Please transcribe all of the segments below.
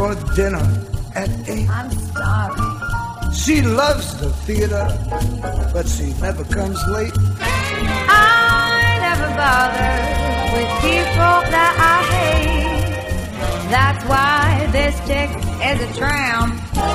for dinner at 8. I'm sorry. She loves the theater, but she never comes late. I never bother with people that I hate. That's why this chick is a tramp.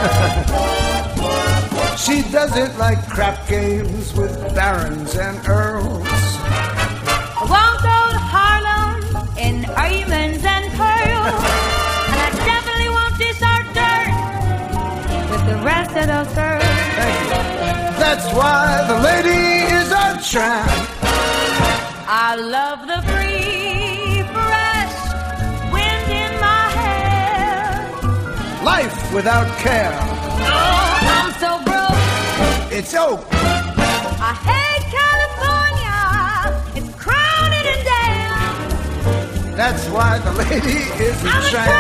She doesn't like crap games with barons and earls. I won't go to Harlem in diamonds and pearls. And I definitely won't dish our dirt with the rest of those girls. That's why the lady is a tramp. I love the free, fresh wind in my hair. Life without care. Oh, I'm so broke. It's oak. I hate California. It's crowded and damn. That's why the lady is a I'm a tramp.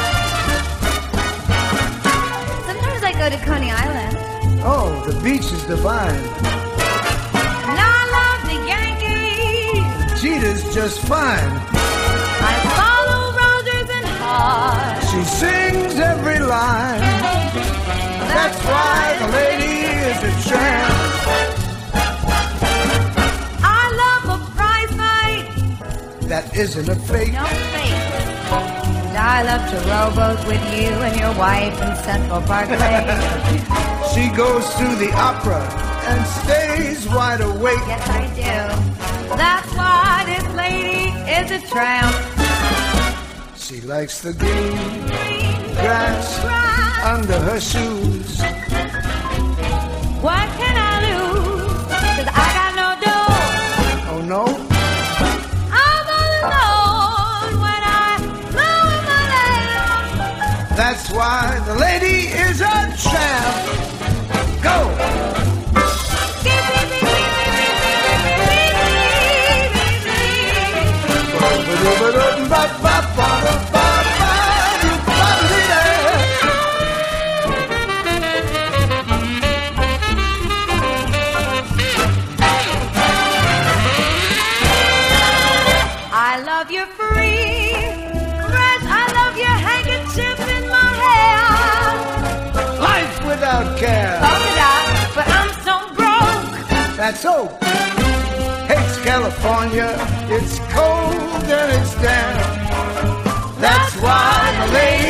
Sometimes I go to Coney Island. Oh, the beach is divine. And I love the Yankees. Jeter's just fine. I follow Rogers and Hart. She sings every line. That's why the lady is a tramp. I love a prize fight. That isn't a fake. No fake. And I love to rowboat with you and your wife in Central Parkway. She goes to the opera and stays wide awake. Yes, I do. That's why this lady is a tramp. She likes the green grass under her shoes. What can I lose? 'Cause I got no dough. Oh no? I'm all alone when I lose my lamb. That's why the lady is a tramp. Go! I love your free dress. I love your handkerchief in my hair. Life without care. Oh, yeah, but I'm so broke. That's so. Hates California. It's cold and it's damp. That's why the lady